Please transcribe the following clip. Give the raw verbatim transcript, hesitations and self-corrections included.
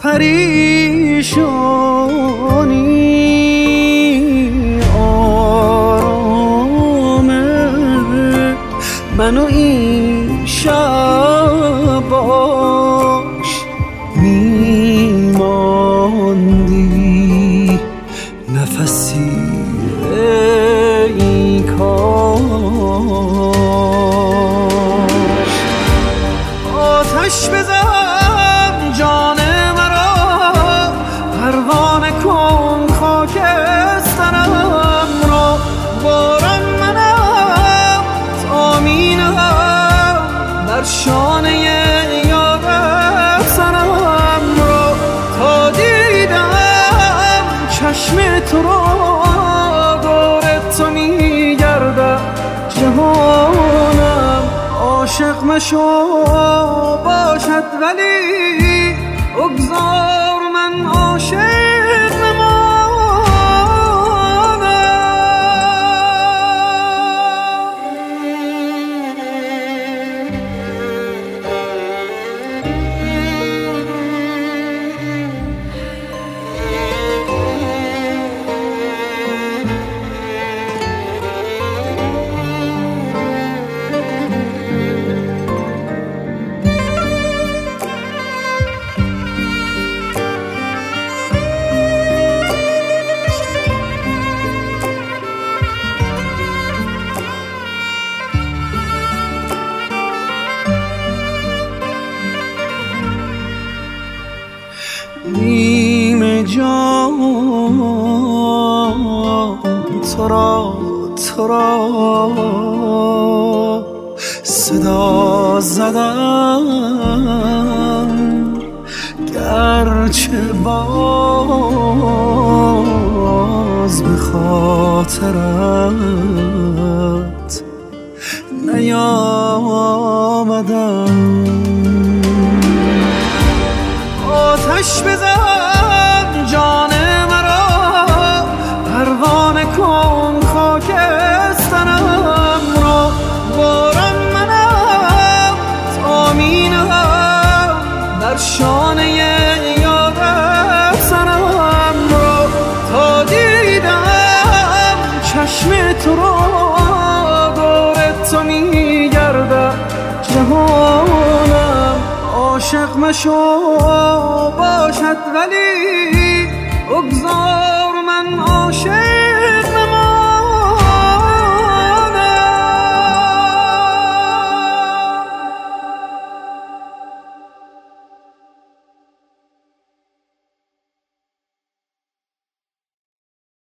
پریشانی آرامه منو این شب باش میماندی نفسی ای کاش آتش بزن جان مرا پروانه کن خاکسترم را باران منم تامینم بر شانه یادت سرم را تا دیدم چشم تو را دور تو میگردم جهانم عاشق مشو باشد ولی بگذار من عاشق نیم جان تو را تو را صدا زدم گرچه باز به خاطرت نیامدم آتش بزن جان مرا پروانه کن خاکسترم را باران منم تامینم بر شانه یادت سرم را تا دیدم چشم تو را دور تو میگردم جهانم عاشق مشو باشد ولی بگذار من عاشق